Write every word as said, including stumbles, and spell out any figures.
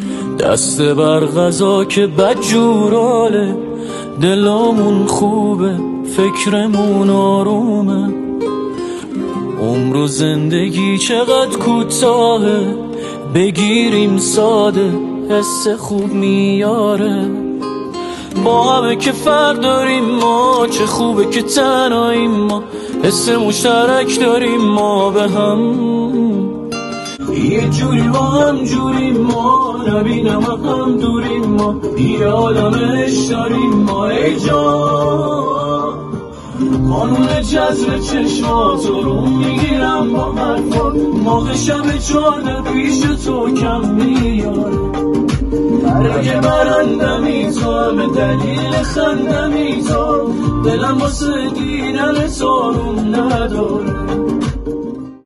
دست بر غذا که بدجوراله، دلامون خوبه فکرمون آرومه. عمر و زندگی چقدر کوتاهه، بگیریم ساده حس خوب میاره. با همه که فرق داریم ما، چه خوبه که تنهاییم ما، حس مشترک داریم ما به هم. یه جوری با هم جوریم ما، نبینم هم دوریم ما، یه عالم عشق داریم ما. ای جان قانون جذب چشماتو رو میگیرم با حرفات، موقع شب چارده پیش تو کم میاره. برای برندمی تو، همه دلیل خندمی تو، دلم واسه دیدن تو روم نداره.